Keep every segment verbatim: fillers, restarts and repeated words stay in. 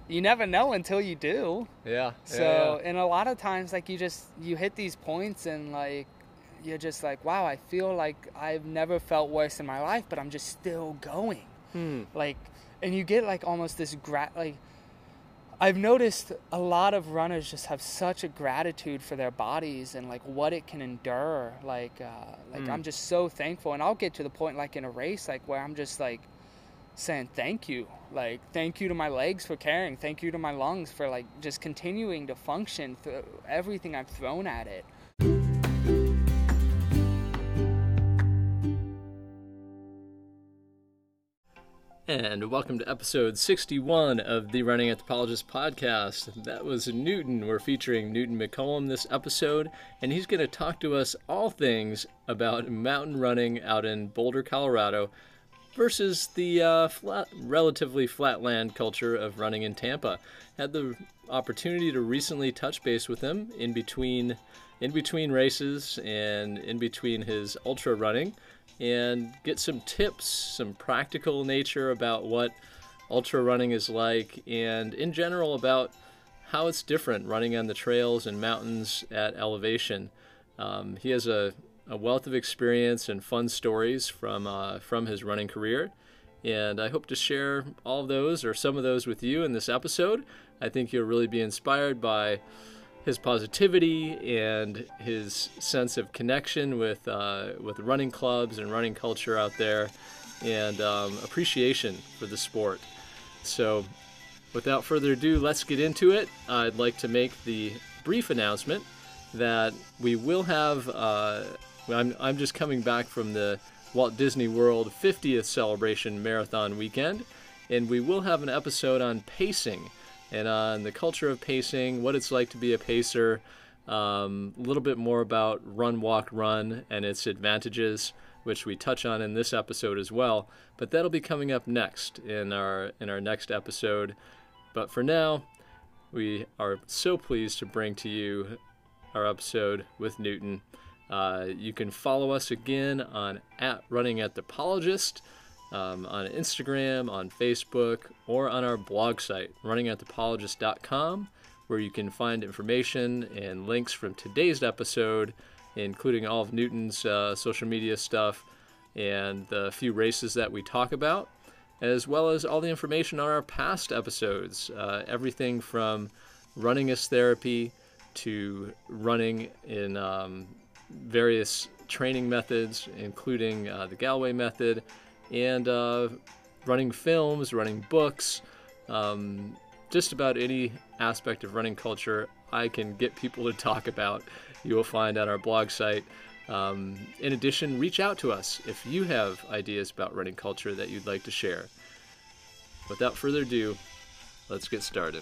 you never know until you do. Yeah. So, yeah, yeah. and a lot of times, like, you just, you hit these points and, like, you're just like, wow, I feel like I've never felt worse in my life, but I'm just still going. Hmm. Like, and you get, like, almost this, gra- like, I've noticed a lot of runners just have such a gratitude for their bodies and, like, what it can endure. Like, uh, like Mm. I'm just so thankful. And I'll get to the point, like, in a race, like, where I'm just, like, saying thank you. Like, thank you to my legs for carrying. Thank you to my lungs for, like, just continuing to function through everything I've thrown at it. And welcome to episode sixty-one of the Running Anthropologist podcast. That was Newton. We're featuring Newton McCollum this episode, and he's going to talk to us all things about mountain running out in Boulder, Colorado, versus the uh, flat, relatively flatland culture of running in Tampa. Had the opportunity to recently touch base with him in between, in between races and in between his ultra running, and get some tips, some practical nature about what ultra running is like, and in general about how it's different running on the trails and mountains at elevation. Um, he has a, a wealth of experience and fun stories from uh, from his running career, and I hope to share all of those or some of those with you in this episode. I think you'll really be inspired by his positivity and his sense of connection with uh, with running clubs and running culture out there, and um, appreciation for the sport. So without further ado, let's get into it. I'd like to make the brief announcement that we will have, uh, I'm, I'm just coming back from the Walt Disney World fiftieth celebration marathon weekend, and we will have an episode on pacing and on the culture of pacing, what it's like to be a pacer, um, a little bit more about run, walk, run, and its advantages, which we touch on in this episode as well. But that'll be coming up next in our in our next episode. But for now, we are so pleased to bring to you our episode with Newton. Uh, you can follow us again on at Running Anthropologist. Um, on Instagram, on Facebook, or on our blog site, running anthropologist dot com, where you can find information and links from today's episode, including all of Newton's uh, social media stuff and the few races that we talk about, as well as all the information on our past episodes, uh, everything from running as therapy to running in um, various training methods, including uh, the Galway method, and uh, running films, running books, um, just about any aspect of running culture I can get people to talk about, you will find on our blog site. Um, in addition, reach out to us if you have ideas about running culture that you'd like to share. Without further ado, let's get started.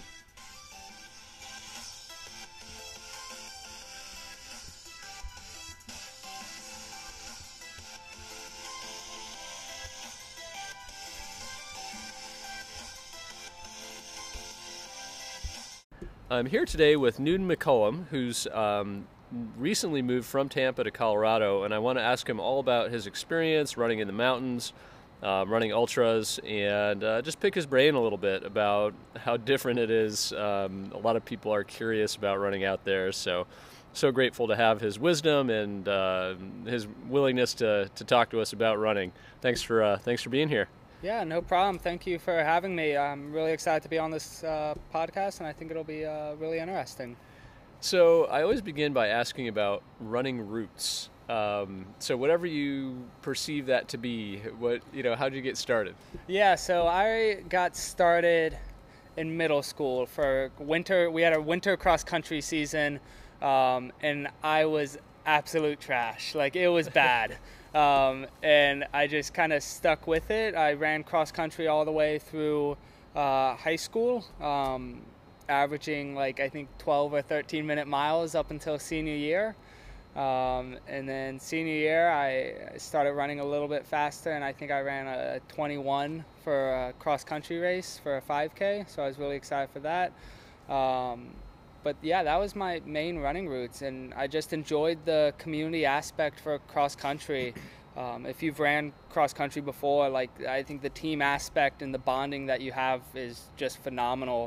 I'm here today with Newton McCollum, who's um, recently moved from Tampa to Colorado, and I want to ask him all about his experience running in the mountains, uh, running ultras, and uh, just pick his brain a little bit about how different it is. Um, a lot of people are curious about running out there, so so grateful to have his wisdom and uh, his willingness to, to talk to us about running. Thanks for uh, thanks for being here. Yeah, no problem. Thank you for having me. I'm really excited to be on this uh, podcast, and I think it'll be uh, really interesting. So I always begin by asking about running routes. Um, so whatever you perceive that to be, what you know, how did you get started? Yeah, so I got started in middle school for winter. We had a winter cross country season, um, and I was absolute trash. Like, it was bad. Um, and I just kind of stuck with it. I ran cross country all the way through uh, high school, um, averaging like I think twelve or thirteen minute miles up until senior year. Um, and then senior year, I started running a little bit faster, and I think I ran a twenty-one for a cross country race for a five K. So I was really excited for that. Um, But yeah, that was my main running routes, and I just enjoyed the community aspect for cross country. Um, if you've ran cross country before, like I think the team aspect and the bonding that you have is just phenomenal.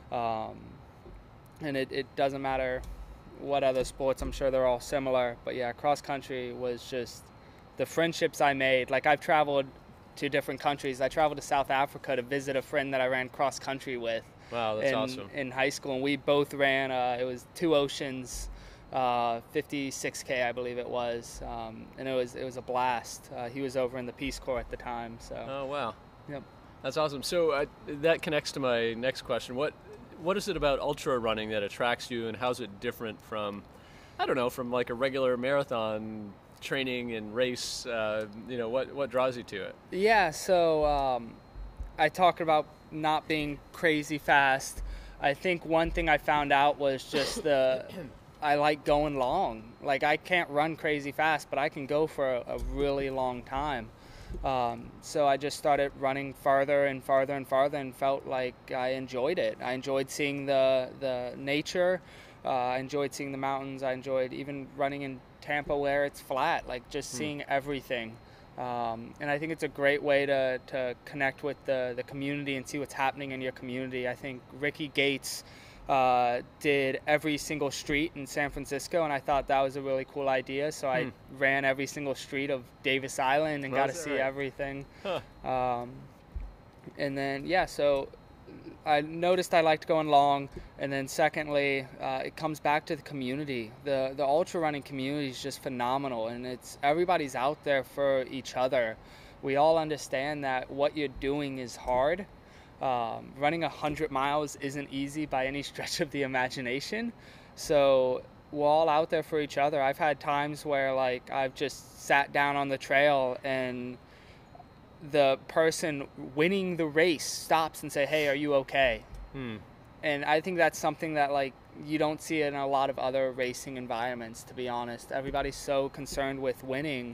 Um, and it, it doesn't matter what other sports, I'm sure they're all similar. But yeah, cross country was just the friendships I made. Like, I've traveled to different countries. I traveled to South Africa to visit a friend that I ran cross country with. Wow, that's in, awesome. In high school, and we both ran, uh, it was two oceans, uh, fifty-six K, I believe it was. Um, and it was it was a blast. Uh, he was over in the Peace Corps at the time. So. Oh, wow. Yep. That's awesome. So uh, that connects to my next question. What What is it about ultra running that attracts you, and how's it different from, I don't know, from like a regular marathon training and race? Uh, you know, what what draws you to it? Yeah, so um, I talked about not being crazy fast. I think one thing I found out was just the I like going long. Like, I can't run crazy fast, but I can go for a, a really long time. Um, so I just started running farther and farther and farther, and felt like I enjoyed it. I enjoyed seeing the the nature. Uh, I enjoyed seeing the mountains. I enjoyed even running in Tampa where it's flat, like just seeing hmm. everything. Um, and I think it's a great way to, to connect with the, the community and see what's happening in your community. I think Ricky Gates uh, did every single street in San Francisco, and I thought that was a really cool idea. So I hmm. ran every single street of Davis Island and well, got to see right. everything. Huh. Um, and then, yeah, so I noticed I liked going long. And then secondly, uh, it comes back to the community. The the ultra running community is just phenomenal, and it's everybody's out there for each other. We all understand that what you're doing is hard. Um, running one hundred miles isn't easy by any stretch of the imagination. So we're all out there for each other. I've had times where, like, I've just sat down on the trail and the person winning the race stops and say, "Hey, are you okay?" Hmm. And I think that's something that, like, you don't see in a lot of other racing environments, to be honest. Everybody's so concerned with winning.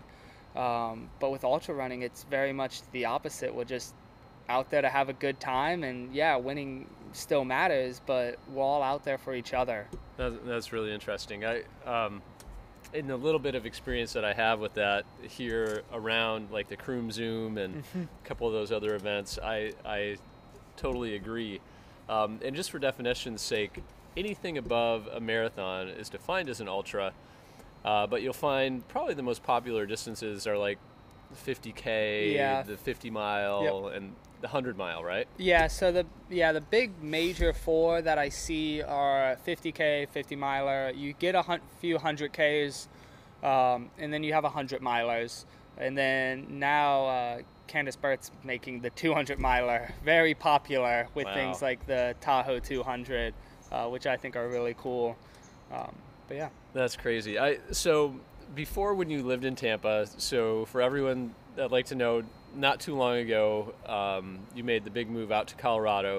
Um, but with ultra running, it's very much the opposite. We're just out there to have a good time. And, yeah, winning still matters, but we're all out there for each other. That's, that's really interesting. I, um, in the little bit of experience that I have with that here around, like, the Croom Zoom and a couple of those other events, I, I totally agree. Um, and just for definition's sake, anything above a marathon is defined as an ultra, uh, but you'll find probably the most popular distances are like fifty K, yeah. the fifty mile, yep. and the one hundred mile, right? Yeah, so the yeah the big major four that I see are fifty K, fifty miler. You get a hun- few hundred Ks, um, and then you have one hundred milers. And then now uh, Candace Burt's making the two hundred miler very popular with wow. things like the Tahoe two hundred, uh, which I think are really cool. Um, but yeah. That's crazy. I So before, when you lived in Tampa, so for everyone that'd like to know, not too long ago, um, you made the big move out to Colorado.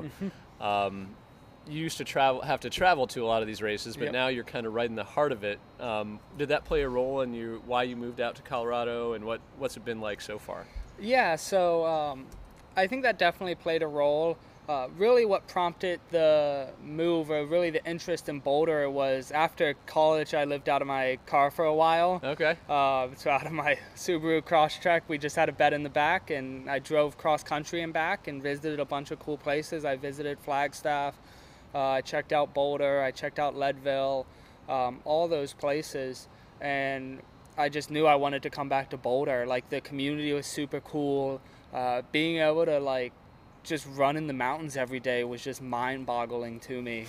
um, you used to travel, have to travel to a lot of these races, but yep. now you're kind of right in the heart of it. Um, did that play a role in you, why you moved out to Colorado, and what, what's it been like so far? Yeah, so um, I think that definitely played a role. Uh, really what prompted the move, or really the interest in Boulder, was after college I lived out of my car for a while. Okay. Uh, so out of my Subaru Crosstrek, we just had a bed in the back, and I drove cross country and back and visited a bunch of cool places. I visited Flagstaff. Uh, I checked out Boulder, I checked out Leadville, um, all those places, and I just knew I wanted to come back to Boulder. Like, the community was super cool. Uh, being able to, like, just run in the mountains every day was just mind-boggling to me.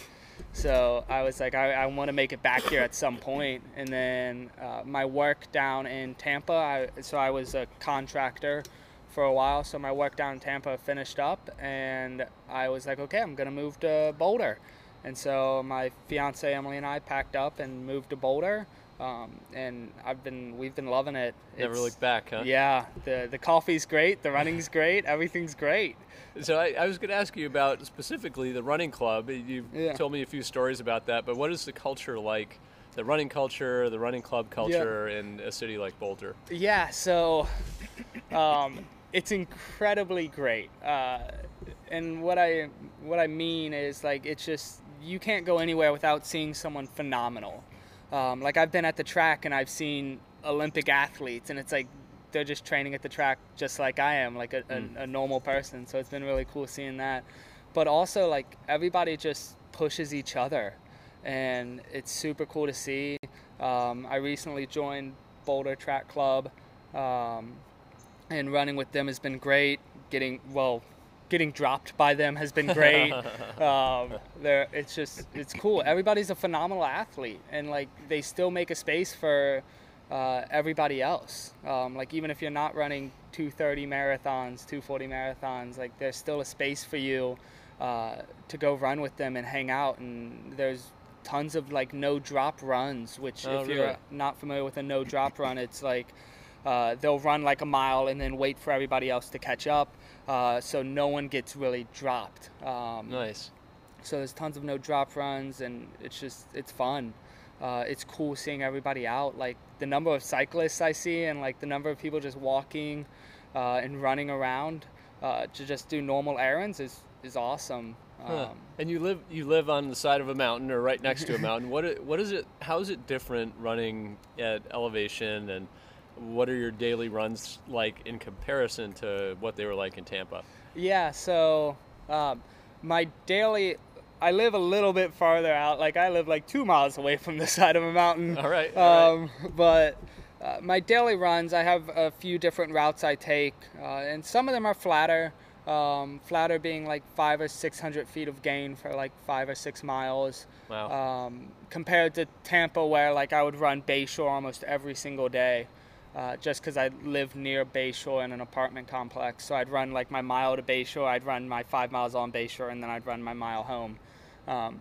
So I was like, I, I want to make it back here at some point. And then uh, my work down in Tampa, I, so I was a contractor for a while, so my work down in Tampa finished up, and I was like, okay, I'm gonna move to Boulder. And so my fiance Emily and I packed up and moved to Boulder, um, and I've been we've been loving it. Never it's, looked back, huh? Yeah, the the coffee's great, the running's great, everything's great. So I, I was going to ask you about specifically the running club. You yeah. told me a few stories about that, but what is the culture like? The running culture, the running club culture yeah. in a city like Boulder? Yeah, so. Um, It's incredibly great, uh, and what I what I mean is, like, it's just, you can't go anywhere without seeing someone phenomenal. Um, like, I've been at the track and I've seen Olympic athletes, and it's like they're just training at the track just like I am, like a, mm. a, a normal person. So it's been really cool seeing that. but also like everybody just pushes each other, and it's super cool to see. Um, I recently joined Boulder Track Club, um, and running with them has been great. Getting well, getting dropped by them has been great. um, they're, it's just it's cool. Everybody's a phenomenal athlete, and like they still make a space for uh, everybody else. Um, like even if you're not running two thirty marathons, two forty marathons, like there's still a space for you uh, to go run with them and hang out. And there's tons of like no drop runs, which oh, if really? you're not familiar with a no drop run, it's like uh, they'll run like a mile and then wait for everybody else to catch up, uh, so no one gets really dropped. Um, nice. So there's tons of no drop runs, and it's just it's fun. Uh, it's cool seeing everybody out. Like the number of cyclists I see, and like the number of people just walking uh, and running around uh, to just do normal errands is is awesome. Huh. Um, And you live you live on the side of a mountain or right next to a mountain. What it- what is it? How is it different running at elevation, and what are your daily runs like in comparison to what they were like in Tampa? Yeah, so um, my daily, I live a little bit farther out. Like I live like two miles away from the side of a mountain. All right. All Um, but uh, my daily runs, I have a few different routes I take, uh, and some of them are flatter. Um, flatter being like five or six hundred feet of gain for like five or six miles. Wow. Um, compared to Tampa, where like I would run Bayshore almost every single day, uh, just because I live near Bayshore in an apartment complex. So I'd run like my mile to Bayshore, I'd run my five miles on Bayshore, and then I'd run my mile home. Um,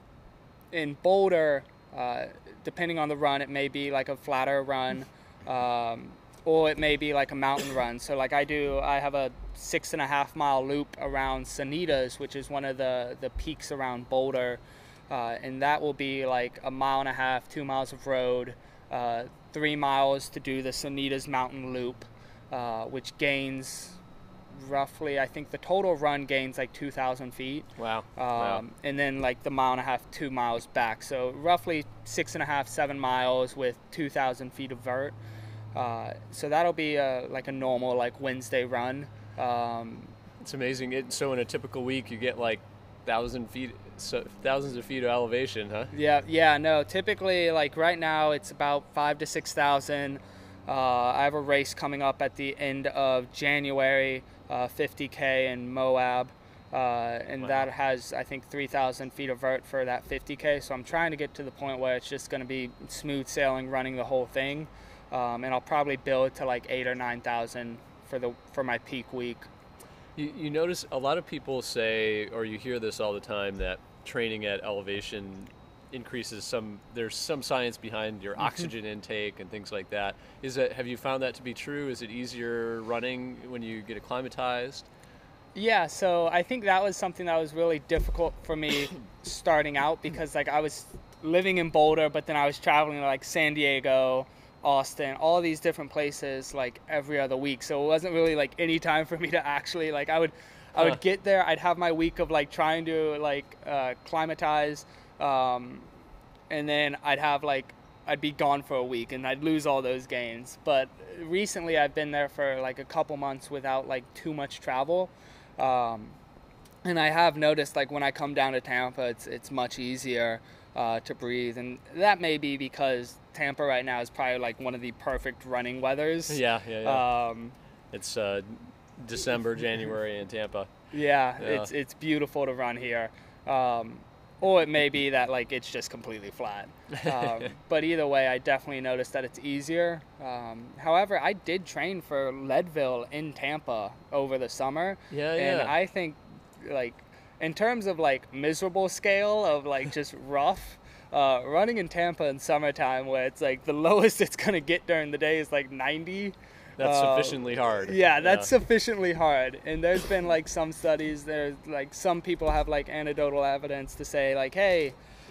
in Boulder, uh, depending on the run, it may be like a flatter run. Um, or it may be like a mountain run. So like I do, I have a six and a half mile loop around Sanitas, which is one of the, the peaks around Boulder. Uh, and that will be like a mile and a half, two miles of road, uh, three miles to do the Sanitas mountain loop, uh, which gains roughly, I think the total run gains like two thousand feet. Wow. Um, wow. And then like the mile and a half, two miles back. So roughly six and a half, seven miles with two thousand feet of vert. Uh, so that'll be a, like a normal like Wednesday run. Um, It's amazing. It, so in a typical week, you get like thousand feet, so thousands of feet of elevation, huh? yeah, yeah, no. Typically, like right now, it's about five to six thousand. Uh, I have a race coming up at the end of January, uh, fifty K in Moab, uh, and Wow. that has I think three thousand feet of vert for that fifty K. So I'm trying to get to the point where it's just going to be smooth sailing, running the whole thing. Um, and I'll probably build to like eight or nine thousand for the for my peak week. You, you notice a lot of people say, or you hear this all the time, that training at elevation increases some. There's some science behind your oxygen intake and things like that. Is that have you found that to be true? Is it easier running when you get acclimatized? Yeah, so I think that was something that was really difficult for me starting out, because like I was living in Boulder, but then I was traveling to like San Diego, Austin, all these different places like every other week. So it wasn't really like any time for me to actually like I would I would Huh. get there, I'd have my week of like trying to like uh, climatize, um, and then I'd have like I'd be gone for a week and I'd lose all those gains. But recently I've been there for like a couple months without like too much travel. Um, and I have noticed like when I come down to Tampa, it's it's much easier uh, to breathe, and that may be because Tampa right now is probably like one of the perfect running weathers. Yeah, yeah, yeah. Um, It's uh, December, January in Tampa. yeah, Yeah. it's it's beautiful to run here. Um, or it may be that like it's just completely flat. Um, but either way, I definitely noticed that it's easier. Um, however, I did train for Leadville in Tampa over the summer. Yeah, And yeah. I think like in terms of like miserable scale of like just rough, uh, running in Tampa in summertime where it's like the lowest it's going to get during the day is like ninety. That's uh, sufficiently hard. Yeah, that's sufficiently hard. And there's been like some studies, there's like some people have like anecdotal evidence to say like, hey,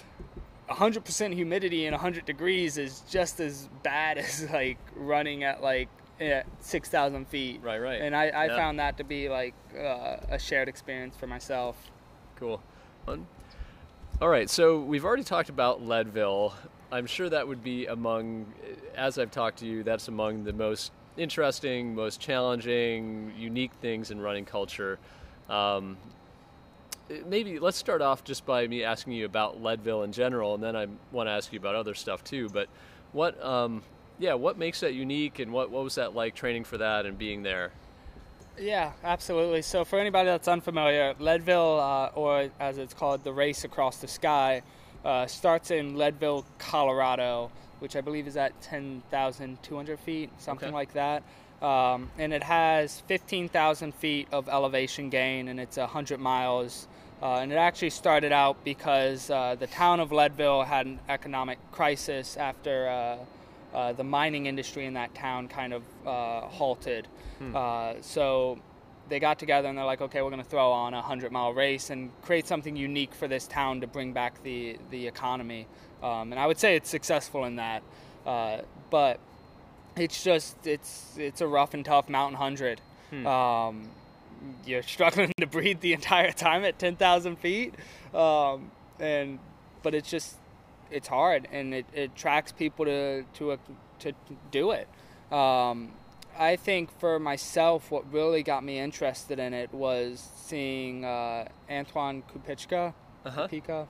one hundred percent humidity and one hundred degrees is just as bad as like running at like at six thousand feet. Right, right. And I, I Yeah. found that to be like uh, a shared experience for myself. Cool. Fun. All right, so we've already talked about Leadville. I'm sure that would be among, as I've talked to you, that's among the most interesting, most challenging, unique things in running culture. Um, maybe let's start off just by me asking you about Leadville in general, and then I want to ask you about other stuff too. But what, um, yeah, what makes that unique, and what, what was that like training for that and being there? Yeah, absolutely. So for anybody that's unfamiliar, Leadville, uh, or as it's called, the Race Across the Sky, uh, starts in Leadville, Colorado, which I believe is at ten thousand two hundred feet, something Okay. like that. Um, and it has fifteen thousand feet of elevation gain, and it's one hundred miles. Uh, and it actually started out because uh, the town of Leadville had an economic crisis after uh, uh, the mining industry in that town kind of uh, halted. Hmm. Uh, so they got together and they're like, okay, we're going to throw on a hundred-mile race and create something unique for this town to bring back the, the economy. Um, and I would say it's successful in that. Uh, but it's just, it's it's a rough and tough mountain hundred. Hmm. Um, you're struggling to breathe the entire time at ten thousand feet. Um, and but it's just, it's hard, and it, it attracts people to, to, a, to do it. Um, I think for myself, what really got me interested in it was seeing uh, Antoine Kupichka. Uh-huh. Kupika.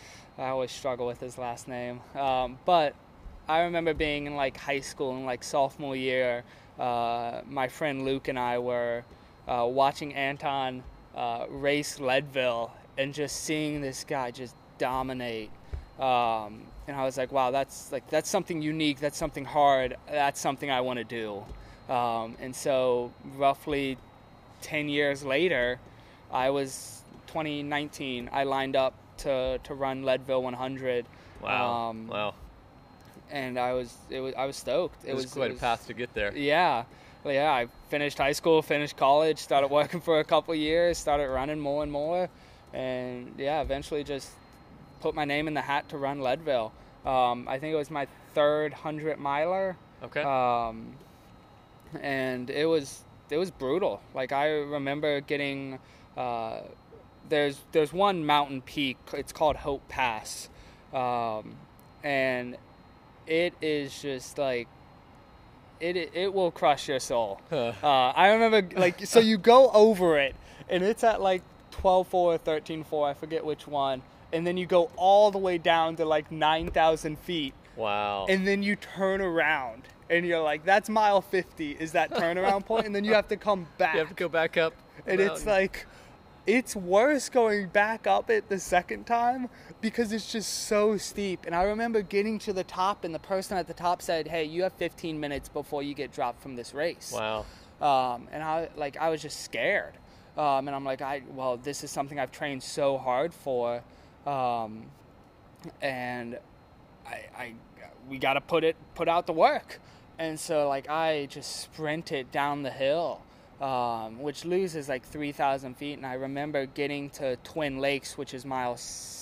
I always struggle with his last name. Um, but I remember being in like high school in like sophomore year. Uh, my friend Luke and I were uh, watching Anton uh, race Leadville and just seeing this guy just dominate. Um, and I was like, wow, that's like that's something unique. That's something hard. That's something I want to do. Um, and so roughly ten years later, I was twenty nineteen, I lined up to, to run Leadville one hundred. Wow. Um, wow. And I was, it was, I was stoked. It, it was, was quite it was, a path to get there. Yeah. Well, yeah. I finished high school, finished college, started working for a couple years, started running more and more. And yeah, eventually just put my name in the hat to run Leadville. Um, I think it was my third hundred miler. Okay. Um, and it was it was brutal. Like I remember getting uh, there's there's one mountain peak. It's called Hope Pass, um, and it is just like it it will crush your soul. Huh. Uh, I remember like so you go over it, and it's at like twelve four or thirteen four. I forget which one. And then you go all the way down to like nine thousand feet. Wow. And then you turn around. And you're like, that's mile fifty is that turnaround point, and then you have to come back. You have to go back up. And mountain. It's like, it's worse going back up it the second time because it's just so steep. And I remember getting to the top, and the person at the top said, hey, you have fifteen minutes before you get dropped from this race. Wow. Um, and I like I was just scared. Um, and I'm like, I well, this is something I've trained so hard for. Um, and I, I we got to put it, put out the work. And so, like, I just sprinted down the hill, um, which loses, like, three thousand feet. And I remember getting to Twin Lakes, which is mile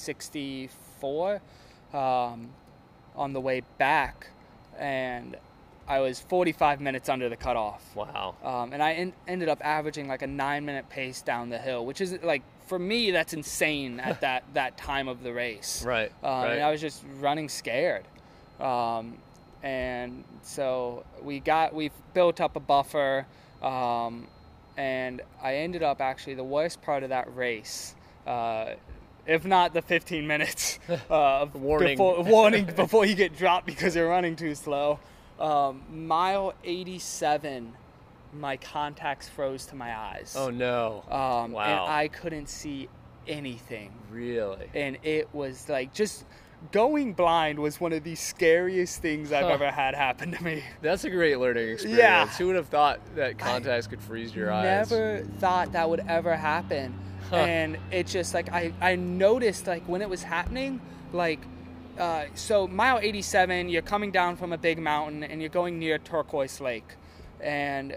sixty-four, um, on the way back. And I was forty-five minutes under the cutoff. Wow. Um, and I en- ended up averaging, like, a nine-minute pace down the hill, which is, like, for me, that's insane at that, that time of the race. Right, um, right. And I was just running scared. Um And so we got, we've built up a buffer, um, and I ended up actually the worst part of that race, uh, if not the fifteen minutes uh, of warning. Before, warning before you get dropped because you're running too slow. Um, mile eighty-seven, my contacts froze to my eyes. Oh no! Um, wow! And I couldn't see anything. Really? And it was like just. Going blind was one of the scariest things I've huh. ever had happen to me. That's a great learning experience. Yeah. Who would have thought that contacts I could freeze your eyes? Never thought that would ever happen. Huh. And it just like, I, I noticed like when it was happening, like, uh, so mile eighty-seven, you're coming down from a big mountain and you're going near Turquoise Lake. And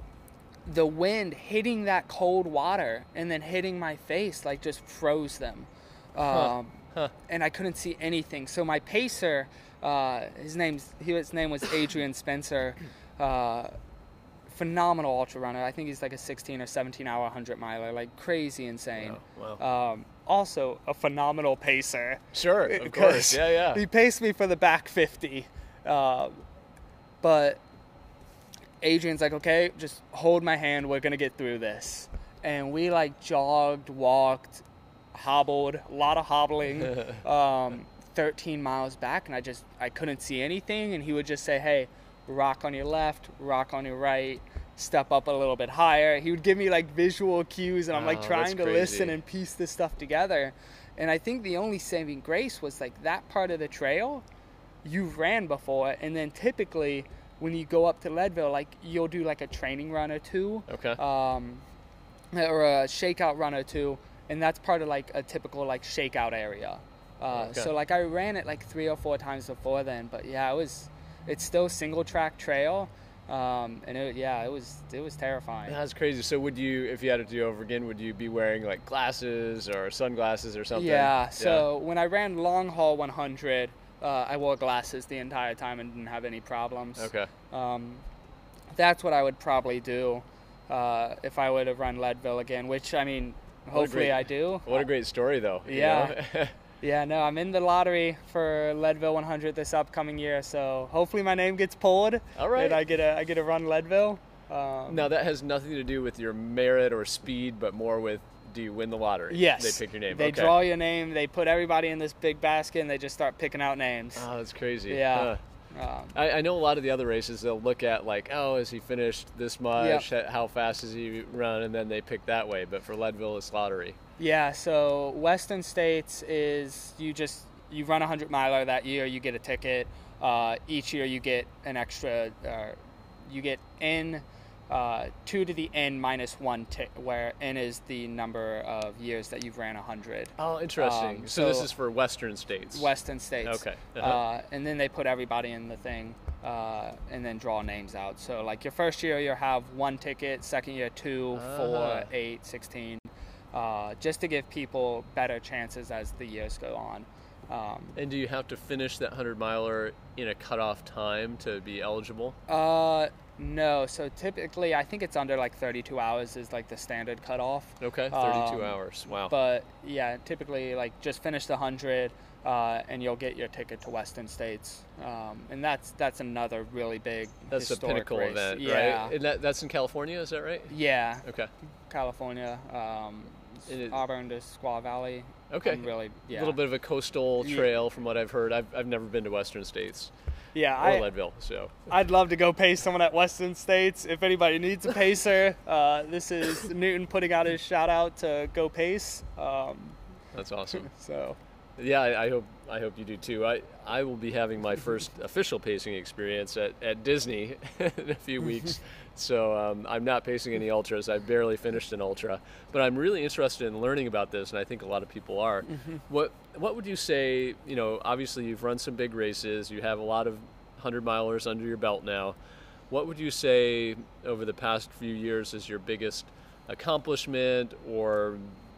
the wind hitting that cold water and then hitting my face, like just froze them. Um, huh. Huh. And I couldn't see anything. So my pacer, uh, his name's his name was Adrian Spencer, uh, phenomenal ultra runner. I think he's like a sixteen or seventeen hour hundred miler, like crazy insane. Wow. Wow. Um, also a phenomenal pacer. Sure, of course. Yeah, yeah. He paced me for the back fifty, uh, but Adrian's like, okay, just hold my hand. We're gonna get through this. And we like jogged, walked. hobbled, a lot of hobbling, um, thirteen miles back, and I just I couldn't see anything. And he would just say, "Hey, rock on your left, rock on your right, step up a little bit higher." He would give me like visual cues, and I'm like Oh, trying to that's crazy. listen and piece this stuff together. And I think the only saving grace was like that part of the trail you've ran before, and then typically when you go up to Leadville, like you'll do like a training run or two, Okay. um, or a shakeout run or two, and that's part of like a typical like shakeout area. Uh, Okay. So like I ran it like three or four times before then, but yeah, it was it's still single track trail, um, and it, yeah, it was it was terrifying. That's crazy. So would you, if you had to do over again, would you be wearing like glasses or sunglasses or something? Yeah. So when I ran long haul one hundred, uh, I wore glasses the entire time and didn't have any problems. Okay. Um, that's what I would probably do uh, if I would have run Leadville again, which I mean, What a hopefully great- I do. What a great story, though. you Yeah. know? Yeah, no, I'm in the lottery for Leadville one hundred this upcoming year, so hopefully my name gets pulled. All right. And I get a I get to run Leadville. Um, Now that has nothing to do with your merit or speed, but more with, do you win the lottery? Yes. They pick your name. They okay. draw your name. They put everybody in this big basket, and they just start picking out names. Oh, that's crazy. Yeah. Huh. Um, I, I know a lot of the other races, they'll look at like, oh, has he finished this much? How fast has he run? And then they pick that way. But for Leadville, it's lottery. yeah. So Western States is you just you run a hundred miler that year, you get a ticket. Uh, each year you get an extra. Uh, you get N. Uh, two to the N minus one, t- where N is the number of years that you've ran a hundred. Oh, interesting. Um, so, this so- is for Western states. Western States. Okay. uh Uh-huh. and then they put everybody in the thing, uh, and then draw names out. So like your first year you'll have one ticket, second year two, Ah. four, eight, sixteen, uh, just to give people better chances as the years go on. Um, And do you have to finish that hundred miler in a cutoff time to be eligible? uh, no, so typically I think it's under like thirty-two hours is like the standard cutoff. Okay, thirty-two Um, hours. Wow. But yeah, typically like just finish the hundred, uh, and you'll get your ticket to Western States, um, and that's that's another really big. That's the historic pinnacle race. event, yeah. right? And that, that's in California, is that right? Yeah, Okay. California, um, And it- Auburn to Squaw Valley. Okay. I'm really, A yeah, little bit of a coastal Ye- trail from what I've heard. I've, I've never been to Western States yeah. or I, Leadville, so. I'd love to go pace someone at Western States. If anybody needs a pacer, uh, this is Newton putting out his shout out to Go Pace. Um, That's awesome. so Yeah, I, I hope I hope you do too. I, I will be having my first official pacing experience at, at Disney in a few weeks. So um, I'm not pacing any ultras. I barely finished an ultra, but I'm really interested in learning about this, and I think a lot of people are. What what would you say? You know, obviously you've run some big races. You have a lot of hundred milers under your belt now. What would you say over the past few years is your biggest accomplishment, or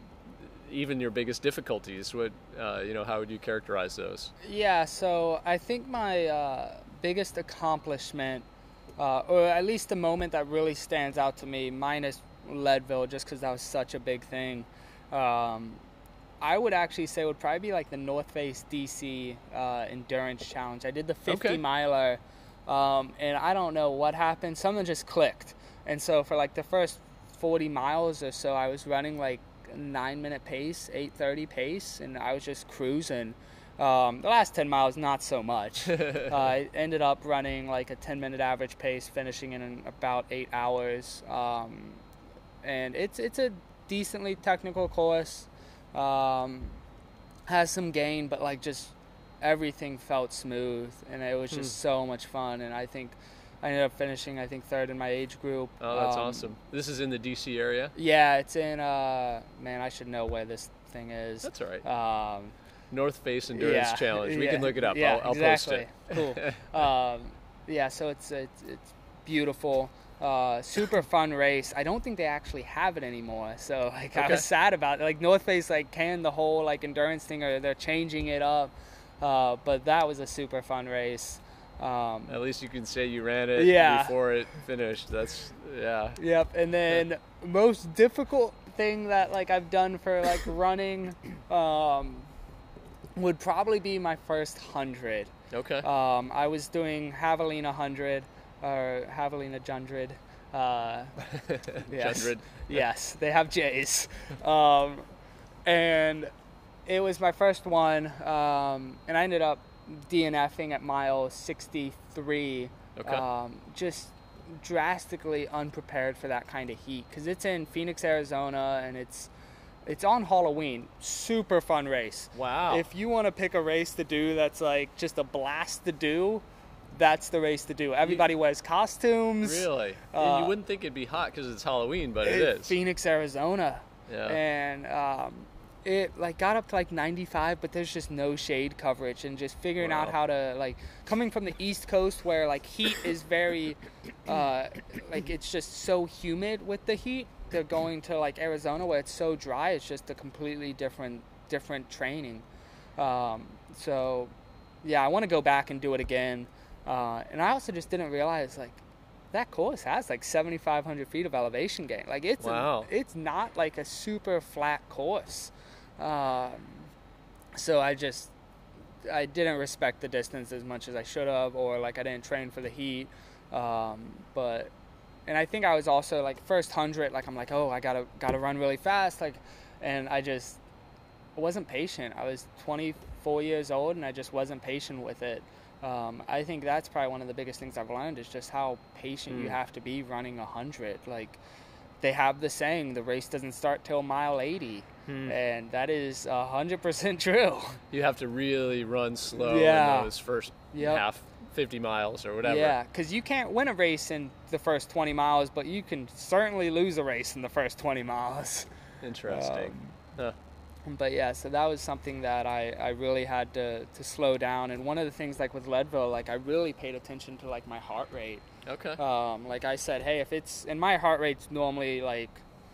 even your biggest difficulties? What uh, you know? How would you characterize those? Yeah, so I think my uh, biggest accomplishment, uh, or at least the moment that really stands out to me, minus Leadville, just because that was such a big thing, um, I would actually say would probably be like the North Face D C uh, Endurance Challenge. I did the fifty Okay. miler, um, and I don't know what happened. Something just clicked. And so for like the first forty miles or so, I was running like a nine minute pace, eight thirty pace, and I was just cruising. Um, the last ten miles, not so much. uh, I ended up running like a ten minute average pace, finishing in about eight hours. Um, and it's it's a decently technical course. Um, has some gain, but like just everything felt smooth, and it was just so much fun. And I think I ended up finishing, I think, third in my age group. Oh, that's Um, awesome. This is in the D C area? Yeah, it's in. Uh, man, I should know where this thing is. That's all right. Um, North Face Endurance yeah, Challenge. We yeah, can look it up. Yeah, I'll, I'll exactly. post it. Cool. um, yeah, so it's it's, it's beautiful. Uh, super fun race. I don't think they actually have it anymore. So like I Okay. was sad about it. Like North Face like canned the whole like endurance thing, or they're changing it up. Uh, but that was a super fun race. Um, At least you can say you ran it Yeah. before it finished. That's, yeah. Yep, and then most difficult thing that like I've done for like running um, would probably be my first hundred. Okay. Um, I was doing Javelina hundred or Javelina Jundred. Uh, yes. Jundred. yes, they have J's. Um, and it was my first one, um, and I ended up DNFing at mile sixty-three. Okay. Um, just drastically unprepared for that kind of heat because it's in Phoenix, Arizona, and it's it's on Halloween. Super fun race. Wow. If you want to pick a race to do that's like just a blast to do, that's the race to do. Everybody you, wears costumes. Really? Uh, you wouldn't think it'd be hot because it's Halloween, but it, it is. Phoenix, Arizona. Yeah. And um, it like got up to like ninety-five, but there's just no shade coverage, and just figuring wow. out how to like coming from the East Coast where like heat is very uh, like it's just so humid with the heat. To going to like Arizona where it's so dry, it's just a completely different different training. Um, so yeah, I want to go back and do it again. Uh, and I also just didn't realize like that course has like seventy-five hundred feet of elevation gain. Like it's wow. a, it's not like a super flat course. Um, so I just I didn't respect the distance as much as I should have, or like I didn't train for the heat. Um, but and I think I was also like first hundred, like I'm like, oh, I gotta gotta run really fast, like, and I just wasn't patient. I was twenty-four years old, and I just wasn't patient with it. Um, I think that's probably one of the biggest things I've learned is just how patient mm. you have to be running a hundred. Like, they have the saying, the race doesn't start till mile eighty, mm. and that is a hundred percent true. You have to really run slow yeah. in those first yep. half. fifty miles or whatever. Yeah, because you can't win a race in the first twenty miles, but you can certainly lose a race in the first twenty miles. Interesting. Um, huh. But yeah, so that was something that I, I really had to, to slow down. And one of the things like with Leadville, like I really paid attention to like my heart rate. Okay. Um, like I said, hey, if it's, and my heart rate's normally like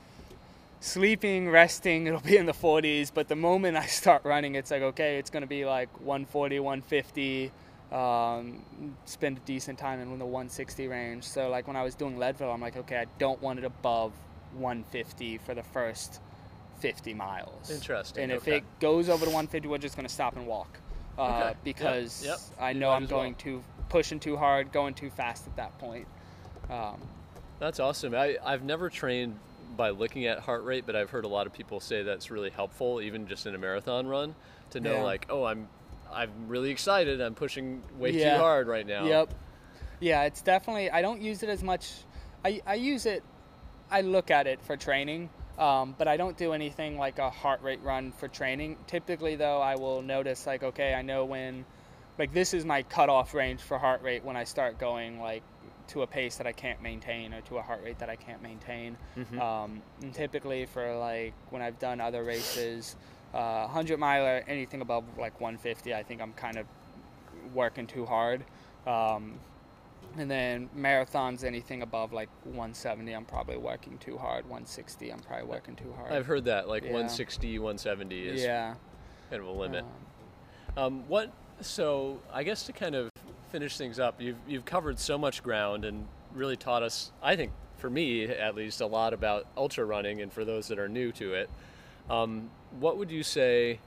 sleeping, resting, it'll be in the forties. But the moment I start running, it's like, okay, it's going to be like one forty, one fifty. Um, spend a decent time in the one sixty range. So like when I was doing Leadville, I'm like, okay, I don't want it above one fifty for the first fifty miles. Interesting. And if okay. it goes over to one fifty, we're just going to stop and walk. Uh, okay. Because yep. Yep. I know I'm going well. too, pushing too hard, going too fast at that point. Um, That's awesome. I, I've never trained by looking at heart rate, but I've heard a lot of people say that's really helpful, even just in a marathon run, to know yeah. like, oh, I'm I'm really excited. I'm pushing way yeah. too hard right now. Yep. Yeah, it's definitely, I don't use it as much. I, I use it, I look at it for training, um, but I don't do anything like a heart rate run for training. Typically, though, I will notice, like, okay, I know when, like, this is my cutoff range for heart rate when I start going, like, to a pace that I can't maintain or to a heart rate that I can't maintain. Mm-hmm. Um, and typically for, like, when I've done other races, Uh, hundred miler, anything above like one fifty, I think I'm kind of working too hard. Um, and then marathons, anything above like one seventy, I'm probably working too hard. one sixty, I'm probably working too hard. I've heard that, like yeah. one sixty, one seventy is yeah. kind of a limit. Um, um, what? So I guess to kind of finish things up, you've you've covered so much ground and really taught us, I think, for me at least, a lot about ultra running, and for those that are new to it. Um, what would you say,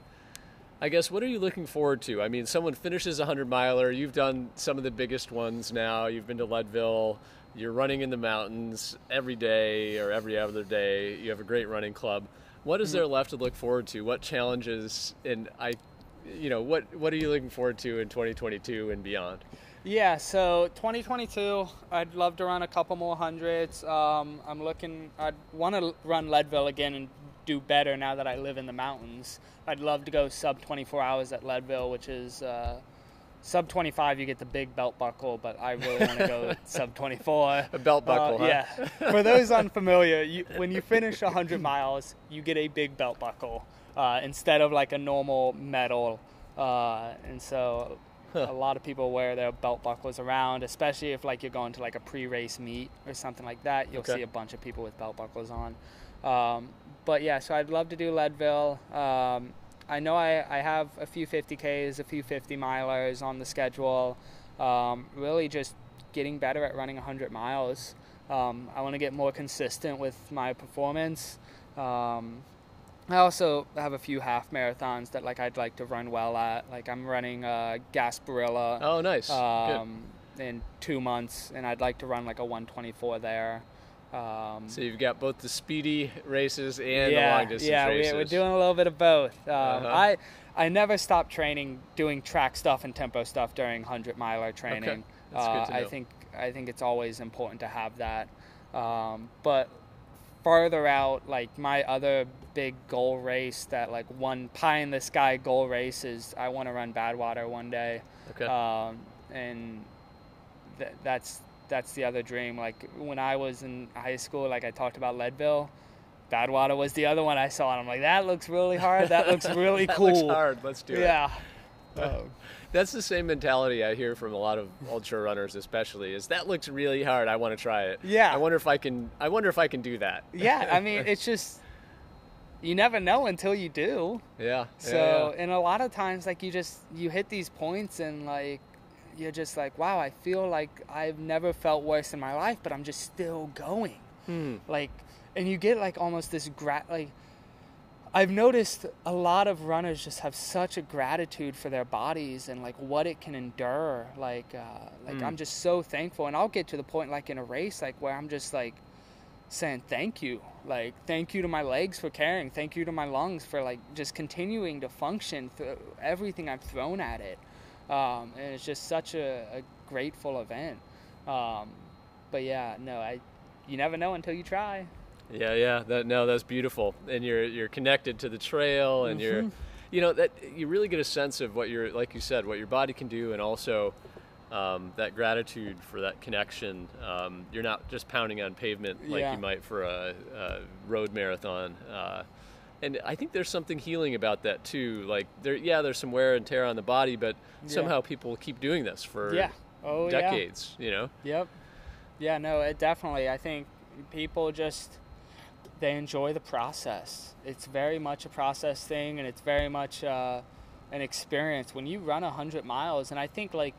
I guess, what are you looking forward to? I mean, someone finishes a hundred miler, you've done some of the biggest ones now, you've been to Leadville, you're running in the mountains every day or every other day, you have a great running club. What is there left to look forward to? What challenges, and I, you know, what, what are you looking forward to in twenty twenty-two and beyond? Yeah, so twenty twenty-two, I'd love to run a couple more hundreds. Um, I'm looking, I'd want to run Leadville again and do better now that I live in the mountains. I'd love to go sub twenty-four hours at Leadville, which is uh, sub twenty-five, you get the big belt buckle, but I really want to go sub twenty-four. A belt buckle, uh, huh? Yeah. For those unfamiliar, you, when you finish one hundred miles, you get a big belt buckle uh, instead of like a normal medal. Uh, and so huh. a lot of people wear their belt buckles around, especially if like you're going to like a pre-race meet or something like that. You'll okay. see a bunch of people with belt buckles on. Um, But yeah, so I'd love to do Leadville. Um, I know I, I have a few fifty Ks, a few fifty milers on the schedule. Um, really just getting better at running one hundred miles. Um, I want to get more consistent with my performance. Um, I also have a few half marathons that like I'd like to run well at. Like I'm running uh, Gasparilla. Oh, nice. Um, in two months, and I'd like to run like a one twenty-four there. Um, So you've got both the speedy races and yeah, the long distance yeah, races. we, we're doing a little bit of both. Um, Uh-huh. I I never stopped training, doing track stuff and tempo stuff during hundred miler training. Okay. That's good uh, to I know. think I think it's always important to have that. Um, but farther out, like my other big goal race, that like one pie in the sky goal race is I want to run Badwater one day. Okay. Um, and th- that's that's the other dream. Like when I was in high school, like I talked about Leadville, Badwater was the other one I saw, and I'm like, that looks really hard. That looks really that cool. looks hard. Let's do it. Yeah. Um, That's the same mentality I hear from a lot of ultra runners, especially. Is that looks really hard? I want to try it. Yeah. I wonder if I can. I wonder if I can do that. yeah. I mean, it's just you never know until you do. Yeah. So, yeah, yeah. and a lot of times, like you just you hit these points, and like you're just like, wow, I feel like I've never felt worse in my life, but I'm just still going. Hmm. Like, and you get like almost this grat like. I've noticed a lot of runners just have such a gratitude for their bodies and like what it can endure. Like, uh, like Mm. I'm just so thankful, and I'll get to the point like in a race, like where I'm just like saying thank you, like thank you to my legs for carrying, thank you to my lungs for like just continuing to function through everything I've thrown at it. Um, and it's just such a, a grateful event. Um, but yeah, no, I, you never know until you try. Yeah, yeah. That no, that's beautiful. And you're you're connected to the trail, and you're, Mhm. you know, that you really get a sense of what your, like you said, what your body can do, and also um, that gratitude for that connection. Um, you're not just pounding on pavement like Yeah. you might for a, a road marathon. Uh, and I think there's something healing about that too. Like there, yeah, there's some wear and tear on the body, but Yeah. somehow people keep doing this for Yeah. Oh, yeah. decades. You know. Yep. Yeah, no, it definitely. I think people just they enjoy the process. It's very much a process thing, and it's very much uh, an experience. When you run a hundred miles, and I think like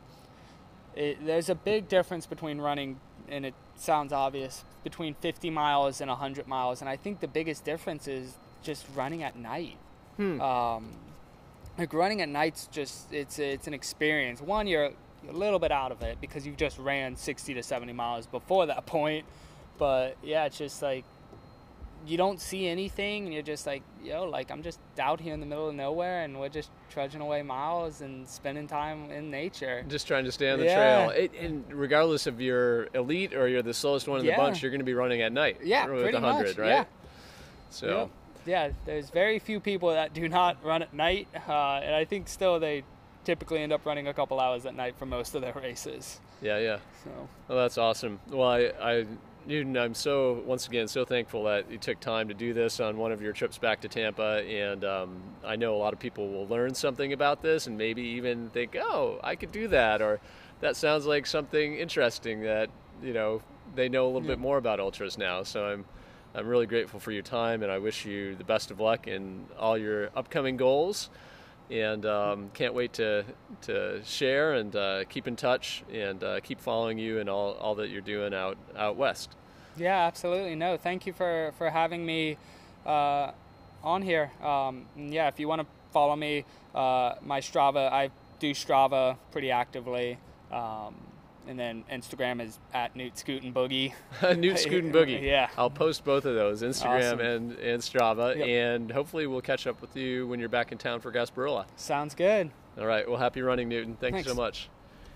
it, there's a big difference between running, and it sounds obvious, between fifty miles and a hundred miles, and I think the biggest difference is just running at night. Hmm. Um, like running at night's just it's it's an experience. One, you're a little bit out of it because you've just ran sixty to seventy miles before that point, but yeah, it's just like you don't see anything, and you're just like, yo, like I'm just out here in the middle of nowhere, and we're just trudging away miles and spending time in nature. Just trying to stay on the Yeah. trail. It, and regardless if you're elite or you're the slowest one in Yeah. the bunch, you're going to be running at night. Yeah, with pretty one hundred, much. right? Yeah. So, Yep. Yeah, there's very few people that do not run at night, uh, and I think still they typically end up running a couple hours at night for most of their races. yeah, yeah. So Well, that's awesome. Well, I, I, Newton, I'm so, once again, so thankful that you took time to do this on one of your trips back to Tampa. And um, I know a lot of people will learn something about this and maybe even think, oh, I could do that. Or that sounds like something interesting that, you know, they know a little Yeah. bit more about ultras now. So I'm, I'm really grateful for your time, and I wish you the best of luck in all your upcoming goals. And um, can't wait to to share and uh, keep in touch and uh, keep following you and all, all that you're doing out out west. yeah, absolutely. No, thank you for, for having me uh, on here. Um, and yeah, if you want to follow me, uh, my Strava, I do Strava pretty actively. Um, and then Instagram is at Newt Scootin' Boogie. Newt Scootin' Boogie. Yeah. I'll post both of those, Instagram Awesome. and, and Strava, Yep. and hopefully we'll catch up with you when you're back in town for Gasparilla. Sounds good. All right, well, happy running, Newton. Thank Thanks. you so much.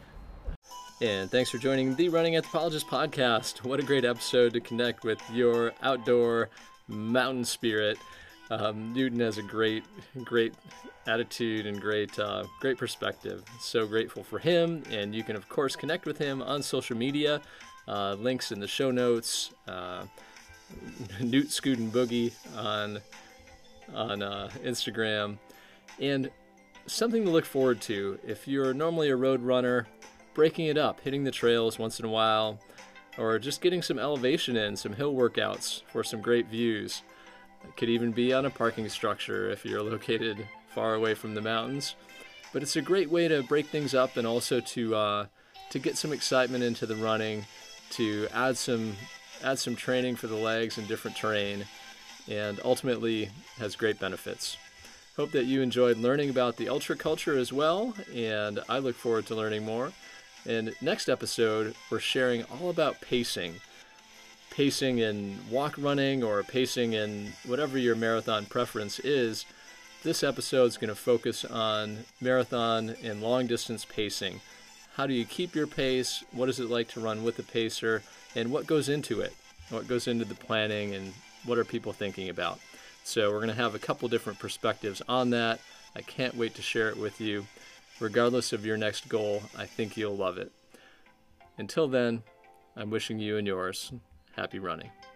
And thanks for joining the Running Anthropologist podcast. What a great episode to connect with your outdoor mountain spirit. Um, Newton has a great, great attitude and great, uh, great perspective. So grateful for him, and you can of course connect with him on social media. Uh, links in the show notes. Uh, Newt Scootin' Boogie on on uh, Instagram, and something to look forward to if you're normally a road runner. Breaking it up, hitting the trails once in a while, or just getting some elevation in, some hill workouts for some great views. It could even be on a parking structure if you're located far away from the mountains. But it's a great way to break things up and also to uh, to get some excitement into the running, to add some add some training for the legs in different terrain, and ultimately has great benefits. Hope that you enjoyed learning about the ultra culture as well, and I look forward to learning more. And next episode, we're sharing all about pacing. pacing in walk running or pacing in whatever your marathon preference is, this episode is going to focus on marathon and long distance pacing. How do you keep your pace? What is it like to run with a pacer? And what goes into it? What goes into the planning, and what are people thinking about? So we're going to have a couple different perspectives on that. I can't wait to share it with you. Regardless of your next goal, I think you'll love it. Until then, I'm wishing you and yours happy running.